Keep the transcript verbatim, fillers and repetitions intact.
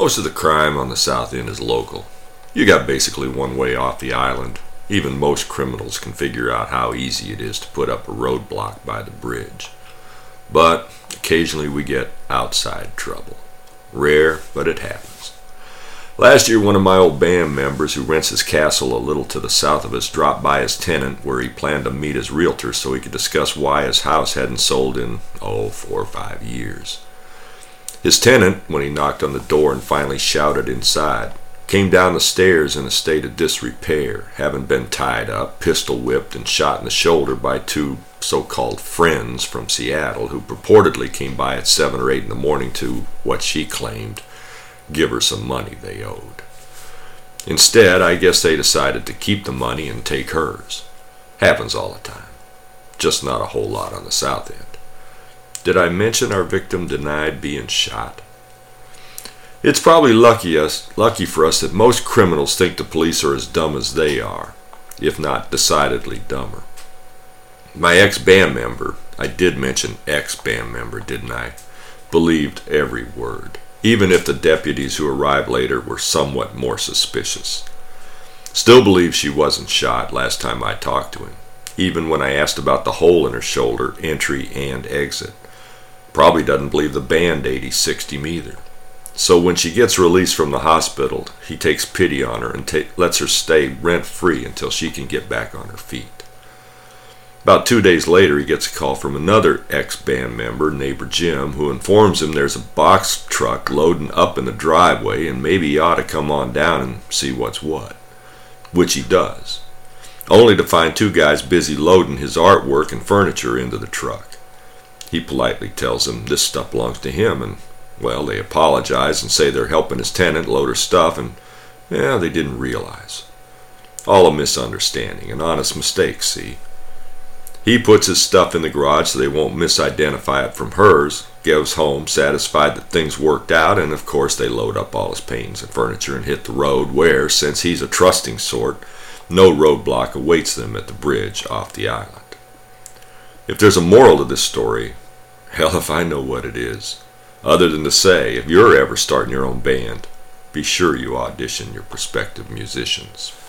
Most of the crime on the South End is local. You got basically one way off the island. Even most criminals can figure out how easy it is to put up a roadblock by the bridge. But occasionally we get outside trouble. Rare, but it happens. Last year, one of my old band members who rents his castle a little to the south of us dropped by his tenant where he planned to meet his realtor so he could discuss why his house hadn't sold in, oh, four or five years. His tenant, when he knocked on the door and finally shouted inside, came down the stairs in a state of disrepair, having been tied up, pistol whipped, and shot in the shoulder by two so-called friends from Seattle who purportedly came by at seven or eight in the morning to, what she claimed, give her some money they owed. Instead, I guess they decided to keep the money and take hers. Happens all the time. Just not a whole lot on the South End. Did I mention our victim denied being shot? It's probably lucky us, lucky for us that most criminals think the police are as dumb as they are, if not decidedly dumber. My ex-band member, I did mention ex-band member, didn't I, believed every word, even if the deputies who arrived later were somewhat more suspicious. Still believes she wasn't shot last time I talked to him, even when I asked about the hole in her shoulder, entry and exit. Probably doesn't believe the Band-Aid he sixed him either. So when she gets released from the hospital, he takes pity on her and ta- lets her stay rent-free until she can get back on her feet. About two days later, he gets a call from another ex-band member, neighbor Jim, who informs him there's a box truck loading up in the driveway and maybe he ought to come on down and see what's what. Which he does, only to find two guys busy loading his artwork and furniture into the truck. He politely tells them this stuff belongs to him, and, well, they apologize and say they're helping his tenant load her stuff, and, yeah, they didn't realize. All a misunderstanding, an honest mistake, see? He puts his stuff in the garage so they won't misidentify it from hers, goes home satisfied that things worked out, and of course they load up all his paintings and furniture and hit the road where, since he's a trusting sort, no roadblock awaits them at the bridge off the island. If there's a moral to this story, hell if I know what it is, other than to say, if you're ever starting your own band, be sure you audition your prospective musicians.